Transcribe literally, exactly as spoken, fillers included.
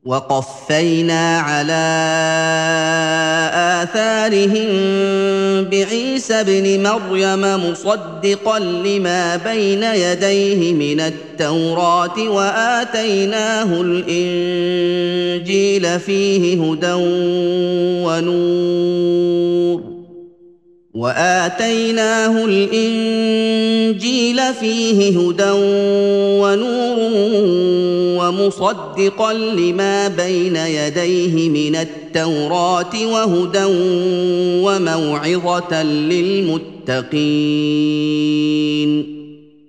وَقَفَّيْنَا عَلَىٰ آثَارِهِم بِعِيسَى ابْنِ مَرْيَمَ مُصَدِّقًا لِّمَا بَيْنَ يَدَيْهِ مِنَ التَّوْرَاةِ وَآتَيْنَاهُ الْإِنجِيلَ فِيهِ هُدًى وَنُورٌ وآتيناه الإنجيل فيه هدى ونور ومصدقا لما بين يديه من التوراة وهدى وموعظة للمتقين